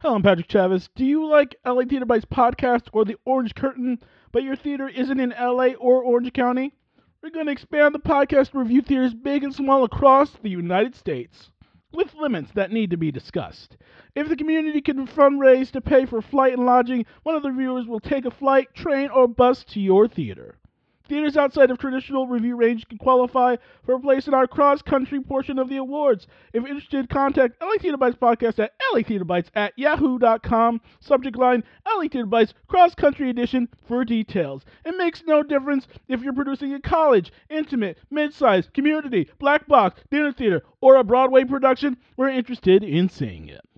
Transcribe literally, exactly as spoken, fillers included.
Hello, I'm Patrick Chavez. Do you like L A Theater Bites podcast or The Orange Curtain, but your theater isn't in L A or Orange County? We're going to expand the podcast to review theaters big and small across the United States, with limits that need to be discussed. If the community can fundraise to pay for flight and lodging, one of the reviewers will take a flight, train, or bus to your theater. Theaters outside of traditional review range can qualify for a place in our cross-country portion of the awards. If interested, contact L A Theater Bites Podcast at L A Theater Bites at yahoo dot com. Subject line, L A Theater Bites Cross-Country Edition for details. It makes no difference if you're producing a college, intimate, mid-size, community, black box, dinner theater, or a Broadway production. We're interested in seeing it.